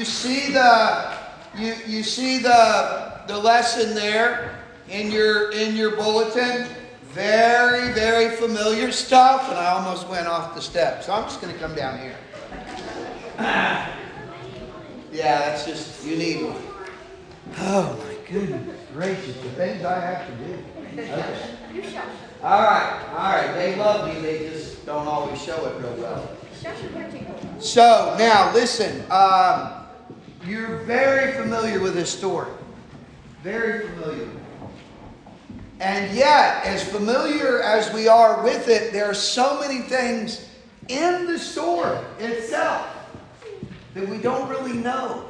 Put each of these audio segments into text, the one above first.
see the lesson there in your bulletin. Very, very familiar stuff, and I almost went off the steps. So I'm just going to come down here. Yeah, that's just, you need one. Oh my goodness gracious, the things I have to do. Okay. All right. They love me, they just don't always show it real well. So now listen, you're very familiar with this story. Very familiar. And yet, as familiar as we are with it, there are so many things in the story itself that we don't really know.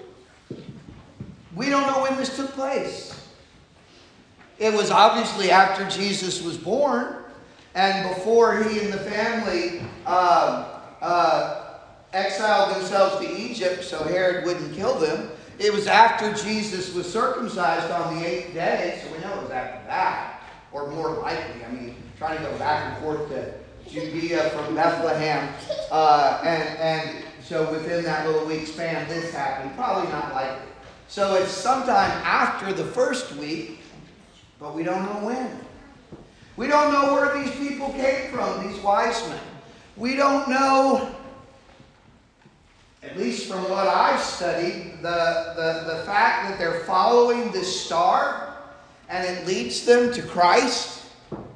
We don't know when this took place. It was obviously after Jesus was born and before he and the family exiled themselves to Egypt so Herod wouldn't kill them. It was after Jesus was circumcised on the 8th day, so we know it was after that, or more likely. I mean, trying to go back and forth to Judea from Bethlehem, and so within that little week span, this happened. Probably not likely. So it's sometime after the first week, but we don't know when. We don't know where these people came from, these wise men. We don't know, at least from what I've studied, the fact that they're following this star and it leads them to Christ.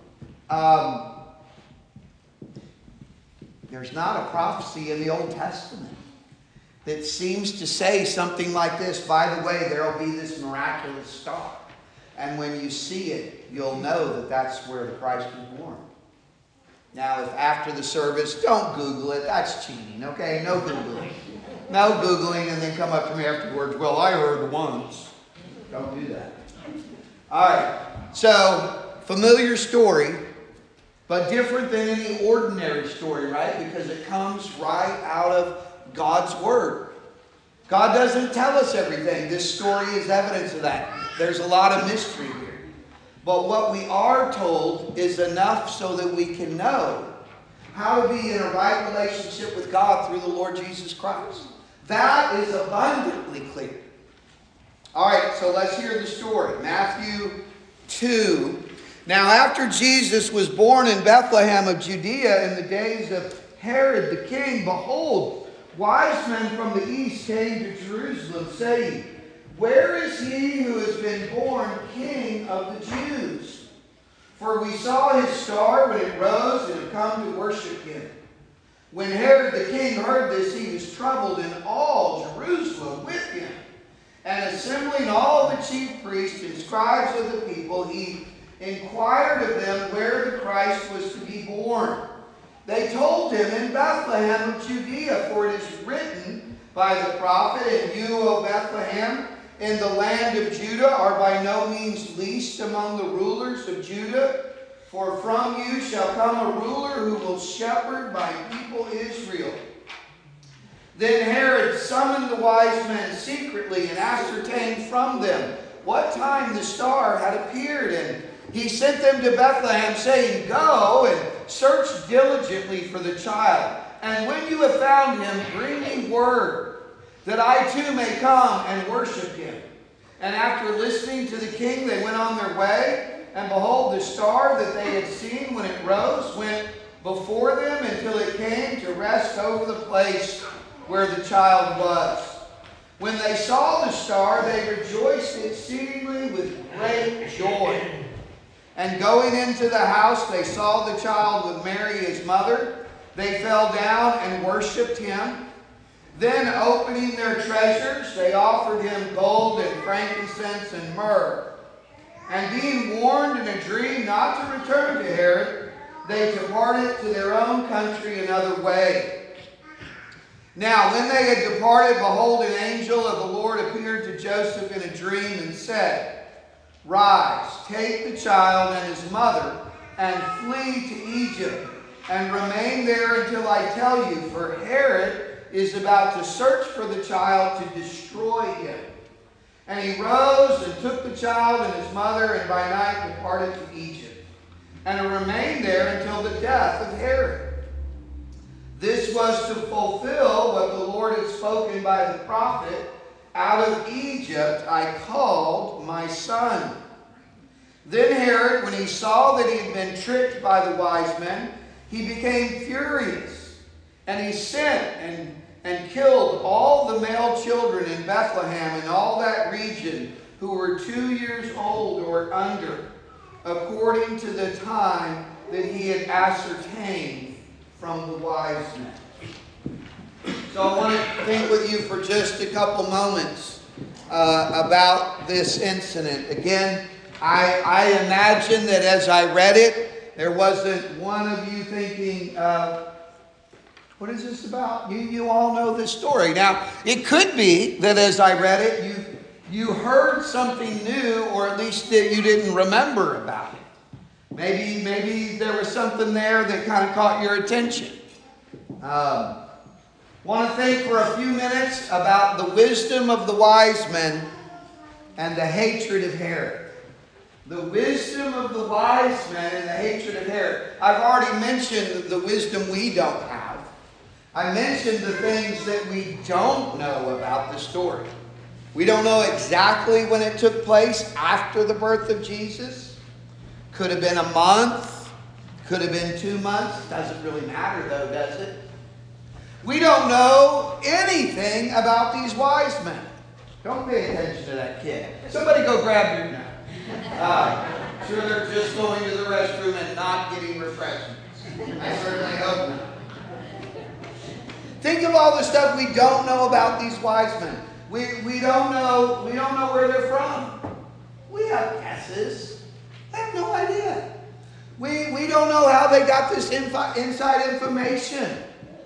There's not a prophecy in the Old Testament that seems to say something like this. By the way, there will be this miraculous star. And when you see it, you'll know that that's where the Christ was born. Now, if after the service, don't Google it. That's cheating, okay? No Googling. No Googling and then come up to me afterwards. Well, I heard once. Don't do that. All right. So, familiar story, but different than any ordinary story, right? Because it comes right out of God's Word. God doesn't tell us everything. This story is evidence of that. There's a lot of mystery here. But what we are told is enough so that we can know how to be in a right relationship with God through the Lord Jesus Christ. That is abundantly clear. All right, so let's hear the story. Matthew 2. Now, after Jesus was born in Bethlehem of Judea in the days of Herod the king, behold, wise men from the east came to Jerusalem, saying, where is he who has been born King of the Jews? For we saw his star when it rose and have come to worship him. When Herod the king heard this, he was troubled, and all Jerusalem with him. And assembling all the chief priests and scribes of the people, he inquired of them where the Christ was to be born. They told him, in Bethlehem of Judea, for it is written by the prophet, and you, O Bethlehem, in the land of Judah, are by no means least among the rulers of Judah. For from you shall come a ruler who will shepherd my people Israel. Then Herod summoned the wise men secretly and ascertained from them what time the star had appeared. And he sent them to Bethlehem, saying, go and search diligently for the child. And when you have found him, bring me word, that I too may come and worship him. And after listening to the king, they went on their way. And behold, the star that they had seen when it rose went before them until it came to rest over the place where the child was. When they saw the star, they rejoiced exceedingly with great joy. And going into the house, they saw the child with Mary his mother. They fell down and worshipped him. Then, opening their treasures, they offered him gold and frankincense and myrrh. And being warned in a dream not to return to Herod, they departed to their own country another way. Now, when they had departed, behold, an angel of the Lord appeared to Joseph in a dream and said, rise, take the child and his mother, and flee to Egypt, and remain there until I tell you, for Herod is about to search for the child to destroy him. And he rose and took the child and his mother, and by night departed to Egypt, and remained there until the death of Herod. This was to fulfill what the Lord had spoken by the prophet, "Out of Egypt I called my son." Then Herod, when he saw that he had been tricked by the wise men, he became furious. And he sent and killed all the male children in Bethlehem and all that region who were 2 years old or under, according to the time that he had ascertained from the wise men. So I want to think with you for just a couple moments about this incident. Again, I imagine that as I read it, there wasn't one of you thinking, what is this about? You all know this story. Now, it could be that as I read it, you heard something new, or at least that you didn't remember about it. Maybe there was something there that kind of caught your attention. Want to think for a few minutes about the wisdom of the wise men and the hatred of Herod. The wisdom of the wise men and the hatred of Herod. I've already mentioned the wisdom we don't have. I mentioned the things that we don't know about the story. We don't know exactly when it took place after the birth of Jesus. Could have been a month. Could have been 2 months. Doesn't really matter though, does it? We don't know anything about these wise men. Don't pay attention to that kid. Somebody go grab your nut. Sure they're just going to the restroom and not getting refreshments. I certainly hope not. Think of all the stuff we don't know about these wise men. We don't know where they're from. We have guesses. I have no idea. We don't know how they got this inside information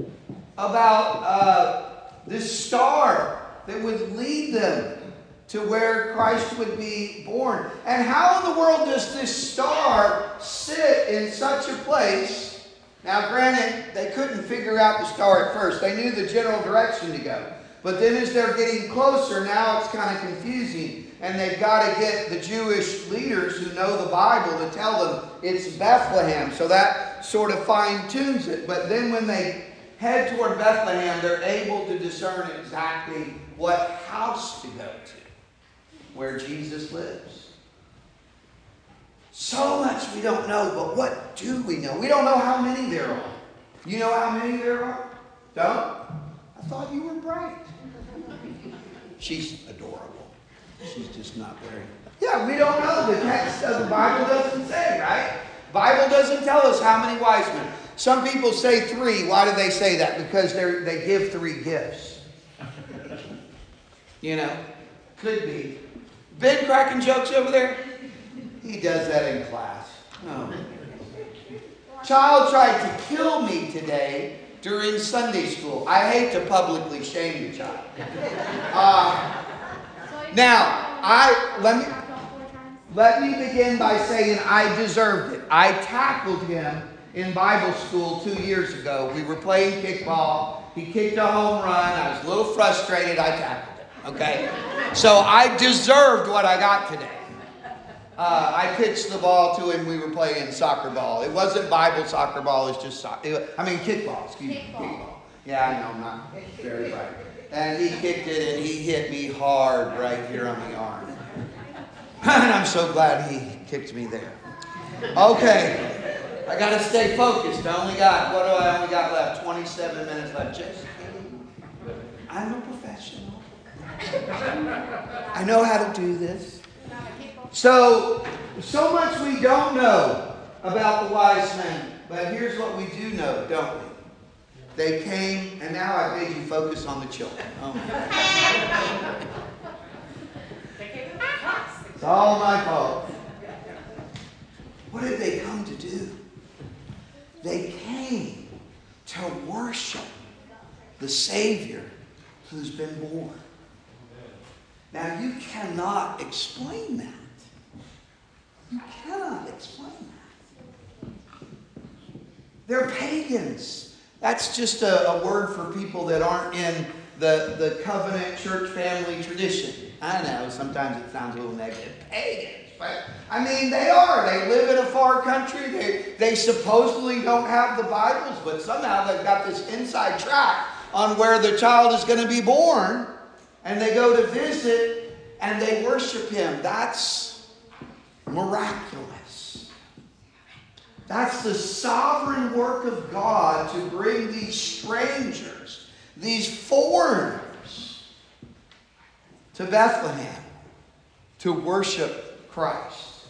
about this star that would lead them to where Christ would be born. And how in the world does this star sit in such a place? Now, granted, they couldn't figure out the star at first. They knew the general direction to go. But then as they're getting closer, now it's kind of confusing. And they've got to get the Jewish leaders who know the Bible to tell them it's Bethlehem. So that sort of fine-tunes it. But then when they head toward Bethlehem, they're able to discern exactly what house to go to, where Jesus lives. So much we don't know, but what do we know? We don't know how many there are. You know how many there are? Don't? I thought you were bright. She's adorable. She's just not very... Yeah, we don't know. The text of the Bible doesn't say, right? Bible doesn't tell us how many wise men. Some people say 3. Why do they say that? Because they give 3 gifts. You know, could be. Ben cracking jokes over there? He does that in class. Oh. Child tried to kill me today during Sunday school. I hate to publicly shame the child. Let me begin by saying I deserved it. I tackled him in Bible school 2 years ago. We were playing kickball. He kicked a home run. I was a little frustrated. I tackled him. Okay? So I deserved what I got today. I pitched the ball to him. We were playing soccer ball. It wasn't Bible soccer ball. It's just kickball. Excuse me. Kickball. Yeah, I know. I'm not very bright. And he kicked it, and he hit me hard right here on the arm. And I'm so glad he kicked me there. Okay. I got to stay focused. I only got left? 27 minutes left. Just kidding. I'm a professional. I know how to do this. So much we don't know about the wise men. But here's what we do know, don't we? They came, and now I've made you focus on the children. Oh my. It's all my fault. What did they come to do? They came to worship the Savior who's been born. Now, you cannot explain that. You cannot explain that. They're pagans. That's just a word for people that aren't in the covenant church family tradition. I know, sometimes it sounds a little negative. Pagans, but I mean, they are. They live in a far country. They supposedly don't have the Bibles, but somehow they've got this inside track on where the child is going to be born, and they go to visit and they worship him. That's miraculous. That's the sovereign work of God to bring these strangers, these foreigners, to Bethlehem to worship Christ.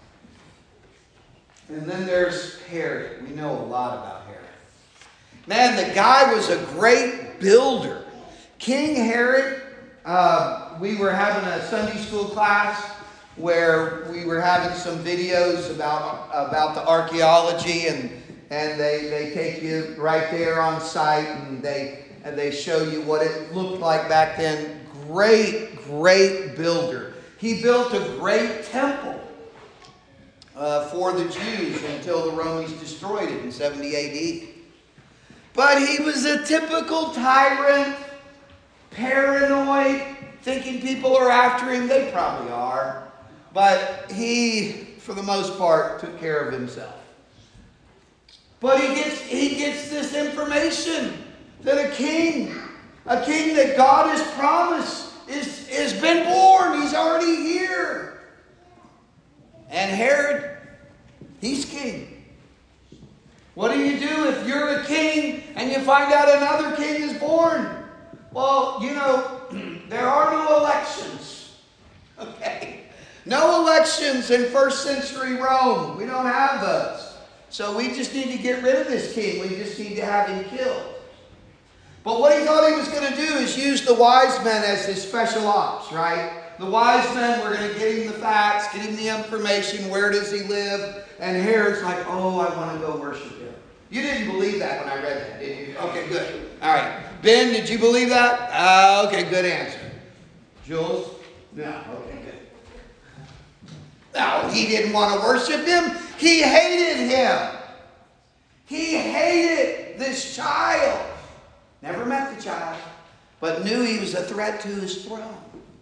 And then there's Herod. We know a lot about Herod. Man, the guy was a great builder. King Herod, we were having a Sunday school class where we were having some videos about the archaeology, and they take you right there on site, and they show you what it looked like back then. Great builder. He built a great temple for the Jews until the Romans destroyed it in 70 AD. But he was a typical tyrant, paranoid, thinking people are after him. They probably are. But he, for the most part, took care of himself. But he gets this information that a king that God has promised is been born. He's already here. And Herod, he's king. What do you do if you're a king and you find out another king is born? Well, there are no elections. Okay? No elections in first century Rome. We don't have those. So we just need to get rid of this king. We just need to have him killed. But what he thought he was going to do is use the wise men as his special ops, right? The wise men were going to get him the facts, get him the information, where does he live? And Herod's like, oh, I want to go worship him. You didn't believe that when I read that, did you? Okay, good. All right. Ben, did you believe that? Okay, good answer. Jules? No. Okay, good. No, he didn't want to worship him. He hated him. He hated this child. Never met the child, but knew he was a threat to his throne.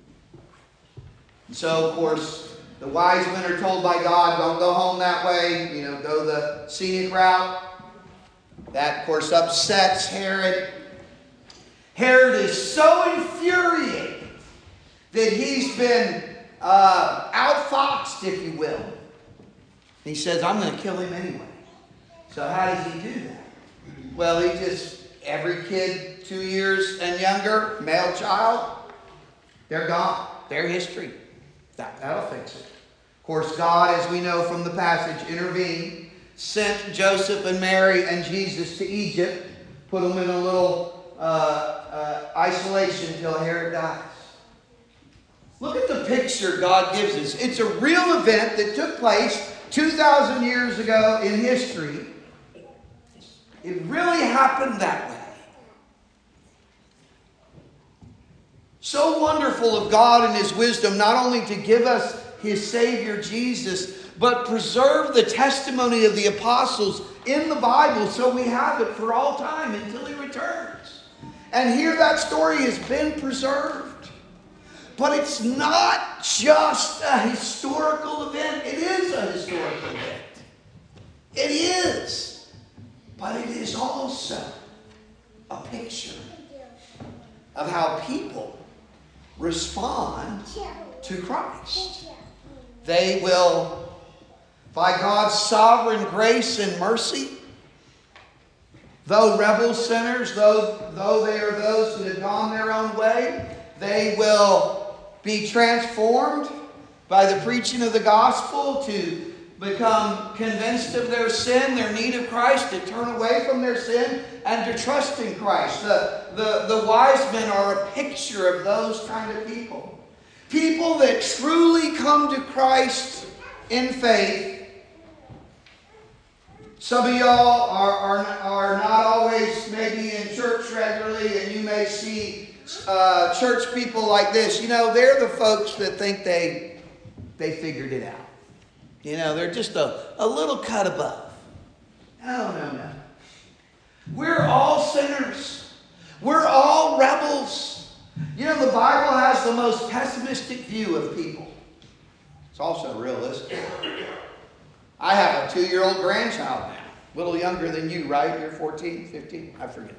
So, of course, the wise men are told by God, don't go home that way, go the scenic route. That, of course, upsets Herod. Herod is so infuriated that he's been outfoxed, if you will. He says, I'm going to kill him anyway. So how does he do that? Well, every kid 2 years and younger, male child, they're gone. They're history. That'll fix it. Of course, God, as we know from the passage, intervened, sent Joseph and Mary and Jesus to Egypt, put them in a little isolation until Herod dies. Look at the picture God gives us. It's a real event that took place 2,000 years ago in history. It really happened that way. So wonderful of God and His wisdom, not only to give us His Savior Jesus, but preserve the testimony of the apostles in the Bible so we have it for all time until He returns. And here that story has been preserved. But it's not just a historical event. It is a historical event. It is. But it is also a picture of how people respond to Christ. They will, by God's sovereign grace and mercy, though rebel sinners, though they are those that have gone their own way, they will be transformed by the preaching of the gospel to become convinced of their sin, their need of Christ, to turn away from their sin and to trust in Christ. The wise men are a picture of those kind of people. People that truly come to Christ in faith. Some of y'all are not always maybe in church regularly, and you may see church people like this. They're the folks that think they figured it out. They're just a little cut above. No. We're all sinners. We're all rebels. You know, the Bible has the most pessimistic view of people. It's also realistic. I have a 2-year-old grandchild now. A little younger than you, right? You're 14, 15? I forget.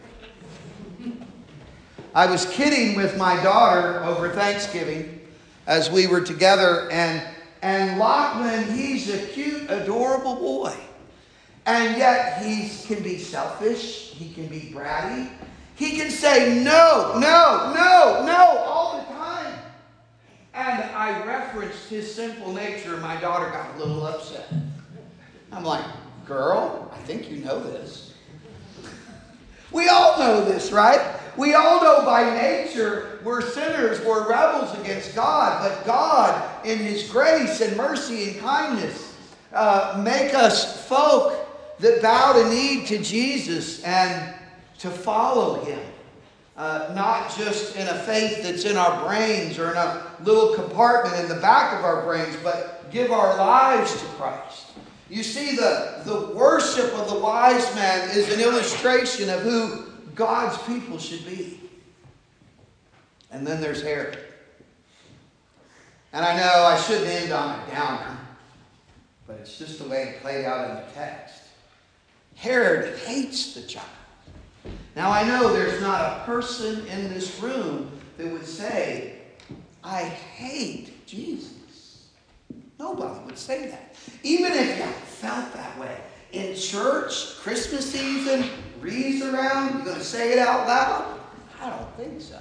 I was kidding with my daughter over Thanksgiving as we were together, and Lachlan, he's a cute, adorable boy. And yet he can be selfish. He can be bratty. He can say no, no, no, no all the time. And I referenced his sinful nature. My daughter got a little upset. I'm like, girl, I think you know this. We all know this, right? We all know by nature we're sinners, we're rebels against God. But God, in His grace and mercy and kindness, make us folk that bow the knee to Jesus and to follow Him. Not just in a faith that's in our brains or in a little compartment in the back of our brains, but give our lives to Christ. You see, the worship of the wise man is an illustration of who God's people should be. And then there's Herod. And I know I shouldn't end on a downer, but it's just the way it played out in the text. Herod hates the child. Now I know there's not a person in this room that would say, I hate Jesus. Nobody would say that. Even if you felt that way. In church, Christmas season, wreaths around, you're going to say it out loud? I don't think so.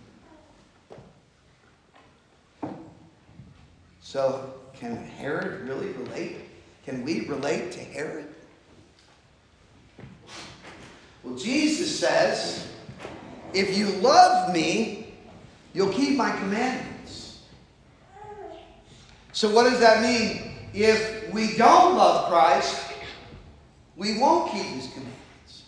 So, can Herod really relate? Can we relate to Herod? Well, Jesus says, if you love me, you'll keep my commandments. So what does that mean? If we don't love Christ, we won't keep His commandments.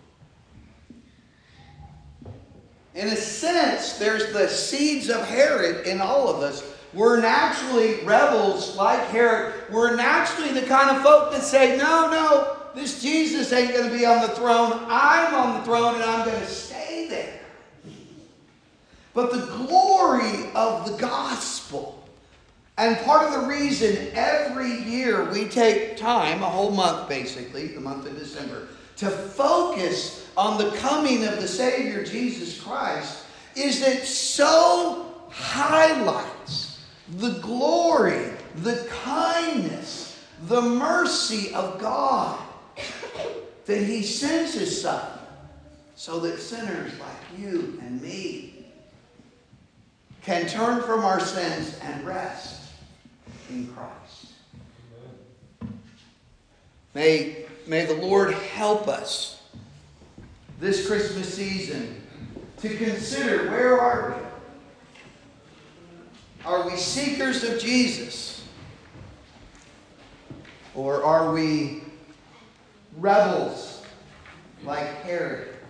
In a sense, there's the seeds of Herod in all of us. We're naturally rebels like Herod. We're naturally the kind of folk that say, no, this Jesus ain't going to be on the throne. I'm on the throne and I'm going to stay there. But the glory of the gospel, and part of the reason every year we take time, a whole month basically, the month of December, to focus on the coming of the Savior Jesus Christ, is it so highlights the glory, the kindness, the mercy of God, that He sends His Son so that sinners like you and me can turn from our sins and rest in Christ. May the Lord help us this Christmas season to consider, where are we? Are we seekers of Jesus? Or are we rebels like Herod?